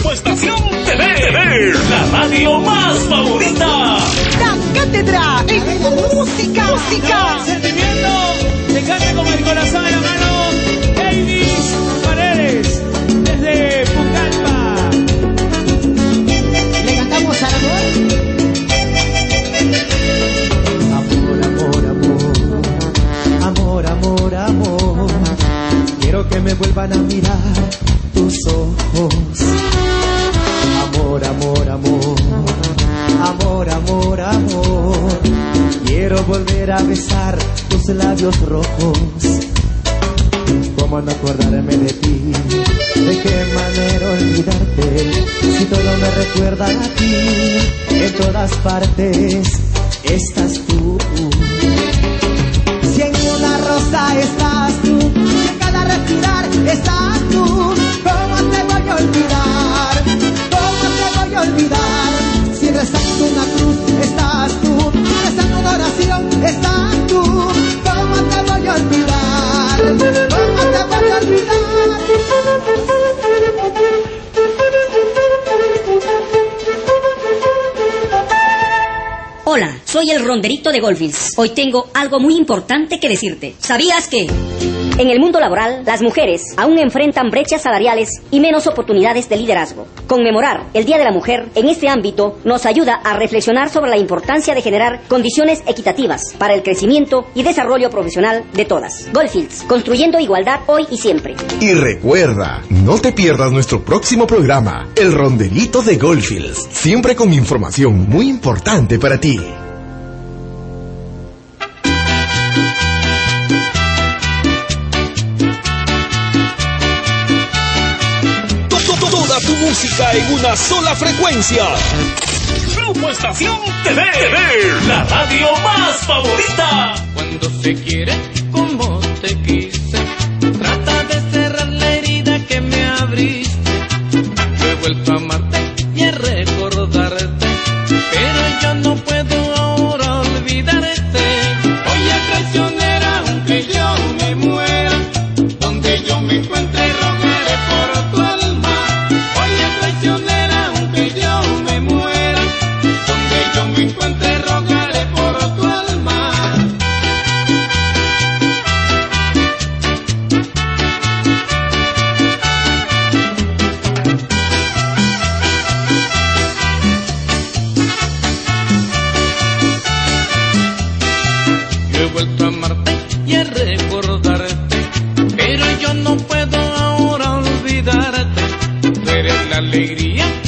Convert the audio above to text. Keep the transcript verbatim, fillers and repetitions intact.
Grupo Estación T V, la radio más favorita. La cátedra en música, música. Sentimiento, te canta con el corazón en la mano. Davis Paredes, desde Pucallpa. ¿Le cantamos al amor? Amor, amor, amor, amor, amor. Quiero que me vuelvan a mirar tus ojos. Amor, amor, amor, amor, amor, amor. Quiero volver a besar tus labios rojos. ¿Cómo no acordarme de ti? ¿De qué manera olvidarte? Si todo me recuerda a ti, en todas partes estás tú. Si en una rosa estás tú, en cada respirar estás tú. ¿Cómo te voy a olvidar? ¿Cómo te voy a olvidar? Si rezando una cruz estás tú, rezando una oración estás tú. ¿Cómo te voy a olvidar? ¿Cómo te voy a olvidar? Hola, soy el ronderito de Goldfields. Hoy tengo algo muy importante que decirte. ¿Sabías que en el mundo laboral las mujeres aún enfrentan brechas salariales y menos oportunidades de liderazgo? Conmemorar el Día de la Mujer en este ámbito nos ayuda a reflexionar sobre la importancia de generar condiciones equitativas para el crecimiento y desarrollo profesional de todas. Goldfields, construyendo igualdad hoy y siempre. Y recuerda, no te pierdas nuestro próximo programa, El Ronderito de Goldfields, siempre con información muy importante para ti. Toda tu música en una sola frecuencia. Grupo Estación T V, la radio más favorita. Cuando se quiere como te quise, trata de cerrar la herida que me abriste. Yo he vuelto a amarte y a recordarte, pero yo no puedo ahora olvidarte. Oye, traicionera, aunque yo me muera, donde yo me encuentre rogaré por tu alma. Oye, traicionera, aunque yo me muera, donde yo me encuentre rogaré por tu alma. Yo he vuelto a amarte y a recordarte, pero yo no puedo ahora olvidarte. Tú eres la alegría